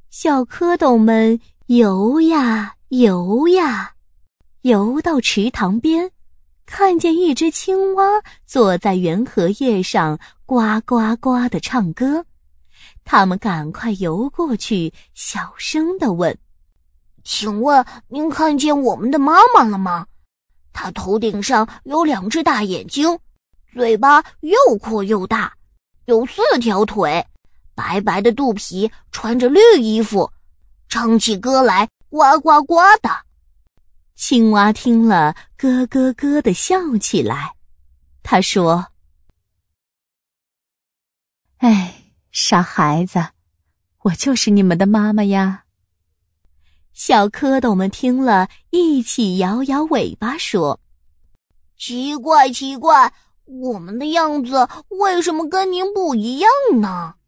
小蝌蚪们游呀游呀，游到池塘边，看见一只青蛙坐在圆荷叶上呱呱呱地唱歌。他们赶快游过去，小声地问： 请问您看见我们的妈妈了吗？她头顶上有2只大眼睛，嘴巴又阔又大，有4条腿，白白的肚皮，穿着绿衣服，唱起歌来呱呱呱的。 青蛙听了咯咯咯地笑起来，他说：哎，傻孩子，我就是你们的妈妈呀。小蝌蚪们听了，一起摇摇尾巴说： 奇怪奇怪，我们的样子为什么跟您不一样呢？